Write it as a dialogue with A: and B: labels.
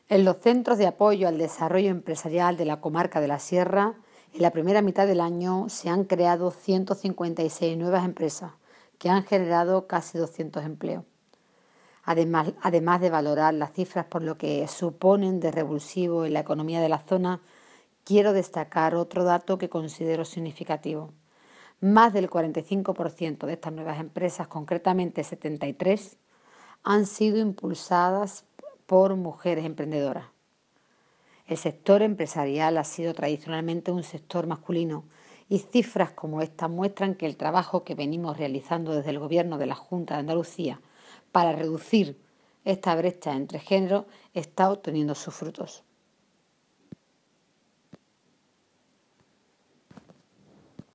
A: En los centros de apoyo al desarrollo empresarial de la comarca de la Sierra, en la primera mitad del año se han creado 156 nuevas empresas que han generado casi 200 empleos. Además de valorar las cifras por lo que suponen de revulsivo en la economía de la zona, quiero destacar otro dato que considero significativo. Más del 45% de estas nuevas empresas, concretamente 73, han sido impulsadas por mujeres emprendedoras. El sector empresarial ha sido tradicionalmente un sector masculino y cifras como esta muestran que el trabajo que venimos realizando desde el Gobierno de la Junta de Andalucía para reducir esta brecha entre géneros está obteniendo sus frutos.